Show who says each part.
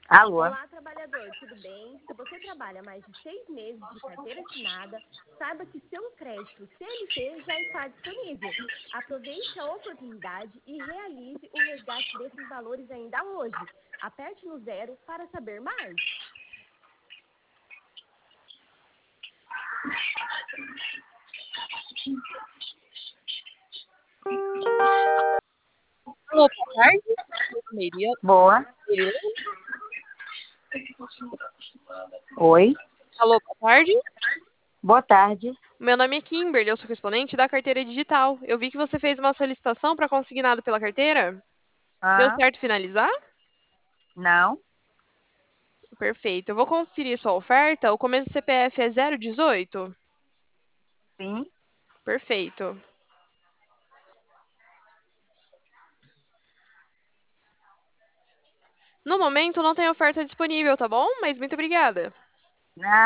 Speaker 1: Alô?
Speaker 2: Olá, trabalhador, tudo bem? Se você trabalha mais de 6 meses de carteira assinada, saiba que seu crédito CLT já está disponível. Aproveite a oportunidade e realize o resgate desses valores ainda hoje. Aperte no 0 para saber mais.
Speaker 3: Alô, boa tarde. Maria.
Speaker 1: Boa. Oi.
Speaker 3: Alô, boa tarde.
Speaker 1: Boa tarde.
Speaker 3: Meu nome é Kimberly, eu sou correspondente da carteira digital. Eu vi que você fez uma solicitação para consignado pela carteira. Deu
Speaker 1: Ah,
Speaker 3: certo finalizar?
Speaker 1: não.
Speaker 3: Perfeito. Eu vou conferir sua oferta. O começo do CPF é 018?
Speaker 1: Sim.
Speaker 3: Perfeito. No momento não tem oferta disponível, tá bom? Mas muito obrigada.
Speaker 1: Não.